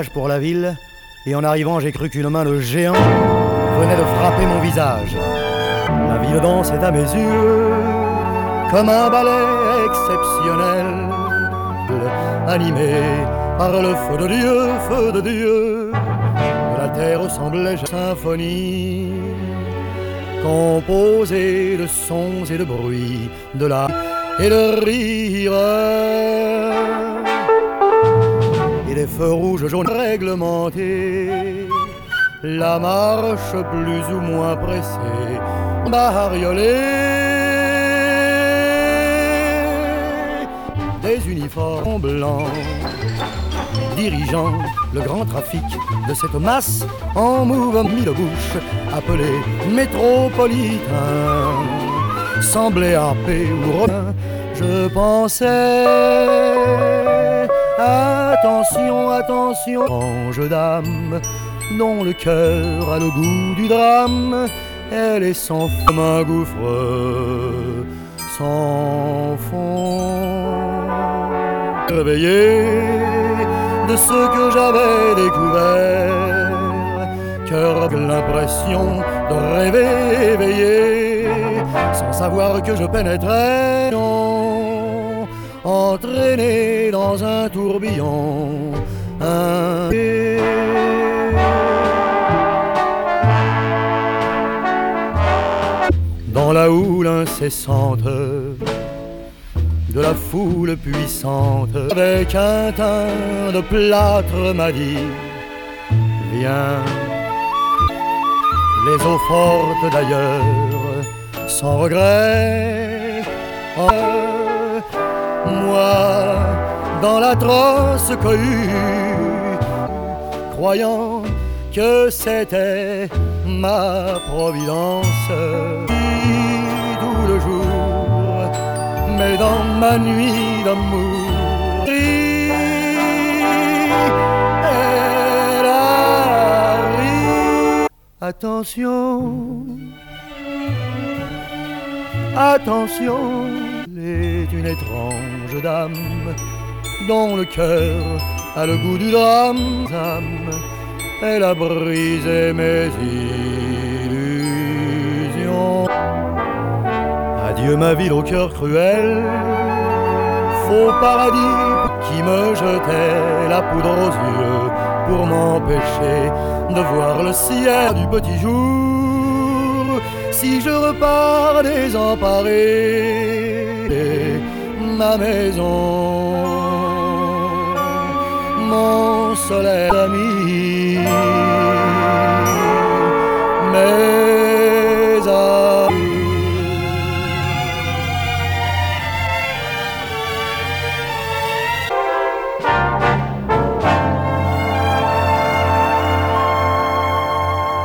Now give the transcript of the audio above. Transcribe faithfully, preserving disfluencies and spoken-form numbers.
voyage pour la ville, et en arrivant, j'ai cru qu'une main de géant venait de frapper mon visage. La ville dansait à mes yeux comme un ballet exceptionnel, animé par le feu de Dieu, feu de Dieu. La terre semblait une symphonie composée de sons et de bruits, de la et de rire, et des feux rouges jaunes réglementés, la marche plus ou moins pressée, bariolée, des uniformes blancs dirigeant le grand trafic de cette masse en mouvement de bouche appelé métropolitain, semblait harper ou rein. Je pensais, attention, attention, ange dame, dont le cœur a le goût du drame, elle est sans fond comme un gouffre sans fond. Réveillé de ce que j'avais découvert, cœur de l'impression de rêver éveillé, sans savoir que je pénétrais, entraîné dans un tourbillon, un... Dans la houle incessante de la foule puissante, avec un teint de plâtre m'a dit: viens, les eaux fortes d'ailleurs, sans regret. Oh, moi, dans l'atroce cohue, croyant que c'était ma providence, tout le jour, mais dans ma nuit d'amour, elle arrive. Attention, attention, elle est une étrange dame dont le cœur a le goût du drame. Elle a brisé mes illusions. Adieu ma ville au cœur cruel, faux paradis qui me jetait la poudre aux yeux pour m'empêcher de voir le ciel du petit jour. Si je repars désemparé, ma maison, mon soleil ami,